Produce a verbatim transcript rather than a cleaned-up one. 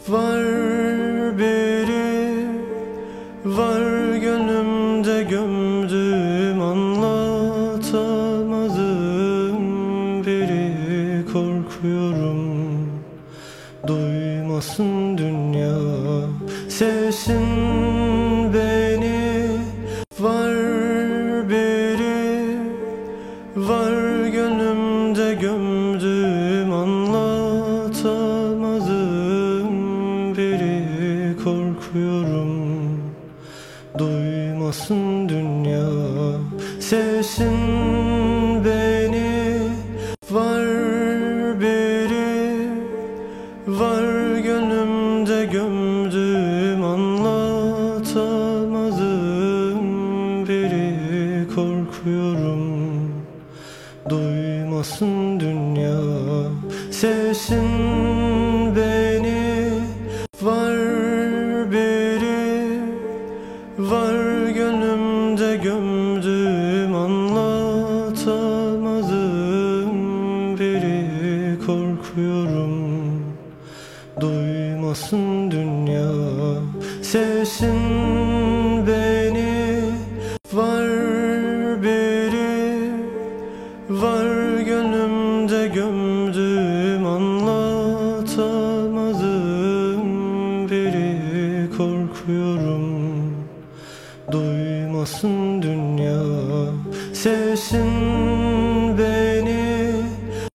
Var biri, var gönlümde gömdüğüm, anlatamadığım biri. Korkuyorum duymasın dünya, sevsin beni. Var biri, var gönlümde gömdüğüm, anlatamadığım biri. Korkuyorum duymasın dünya, sevsin beni. Var biri, var gönlümde gömdüğüm, anlatamadığım biri. Korkuyorum duymasın dünya, sevsin beni. Var biri, var gönlümde gömdüğüm, anlatamadığım biri. Korkuyorum duymasın dünya, sevsin beni. Var biri, var gönlümde gömdüğüm, anlatamadığım biri. Korkuyorum duymasın dünya, sevsin